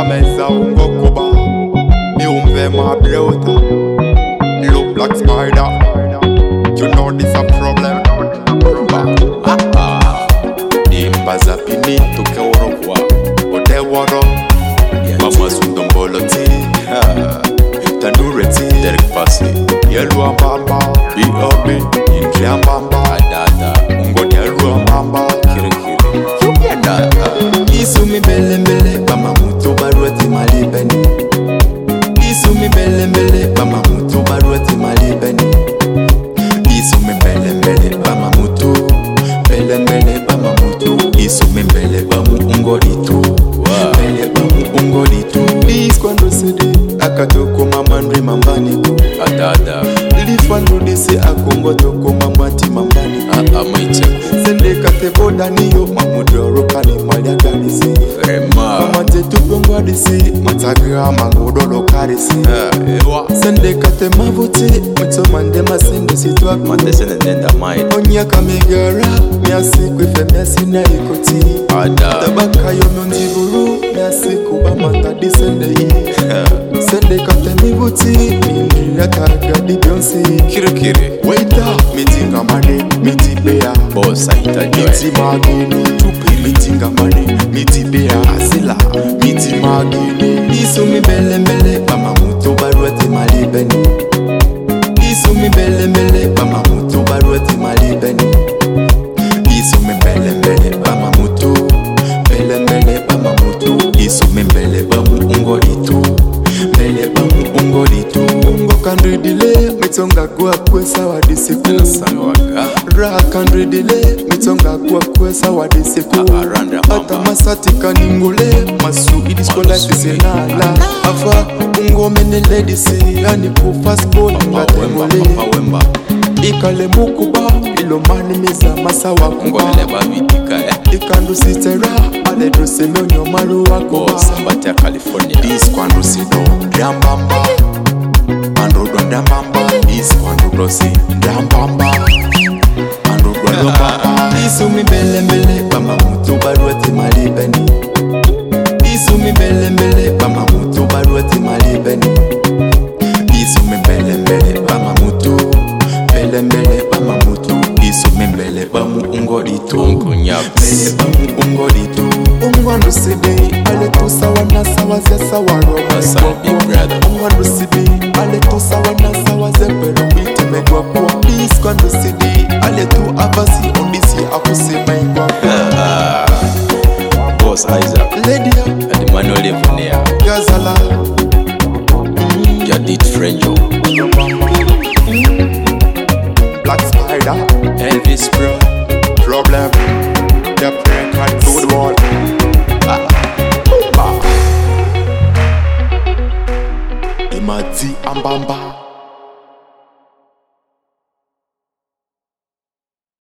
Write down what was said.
meza ungo kuba mi umve ma brota. Look black spider, you know this a problem. Dimba za pini tuke urokwa ode woro mama sundomboloti tandureti Derek Pasi yelu ambamba B.O.B. Indri ambamba adada ungoni yelu ambamba kirikiri yupenda isumi bele mbele bama mutu barueti malibeni isumi bele mbele bama mutu barueti malibeni isumi bele mbele bama mutu bele mbele bama mutu isumi mbele bamu ungolitu mbele bamu ungolitu iskwando sidi akatoko mamandri mambaniko adada ilifando disi akongo toko mamati mambaniko amaicheko sende kateboda niyo mamudoro kani maliaganisi vrema mamate tupongo disi matagra mangodolo karisi sende kate mavuti mtomande masende sitwak mande sende nenda mai onya kamigara miasi kwefe miasi na ikoti ada tabaka yomondiburu miasi kuba matadi sende yi sende kate mivuti mindila kagadi bionsi kirikiri waita mitinga mane mitibea bosa itajoe miti magini tupi mitinga mane mitibea asila miti magini isumi bele mbele bama mutu barueti malibeni isumi bele mbele bama mutu barueti malibeni isumi bele mbele bama mutu bele mbele bama mutu isumi mbele bamu ungolitu mbele bamu ungolitu ungo kandridile mitonga kwa kwesa wadisiku ra kandridile mitonga kwa kwesa wadisiku ata masati kaningole masu idiskola tisenala afa ungo menele disi yani kufasko ngatemole ikale mukuba ilomani miza masa wakuba ikandu sitera ale drose menyo maru wako sambati ya California iskwandu sido ndambamba androdo ndambamba iskwandu drosi ndambamba androdo ndambamba isumi bele mbele bama mutu barueti malibeni isumi bele mbele bama mutu barueti malibeni isumi bele mbele bama mutu bele mbele bama mutu isumi mbele bamu ungolitu mbele bamu ungolitu ungwandu sibi ale tu sawa na sawa ze sawa roba ungwandu sibi ale tu sawa na sawa ze pero witi megwa kwa iskwandu sibi ale tu abasi ondisi akusima ingwa Boss Isaac Lydia and Manuel Evonia Gazala Jadid Frenjo Black Spider Elvis bro Problem The prank had good wall Imati Ambamba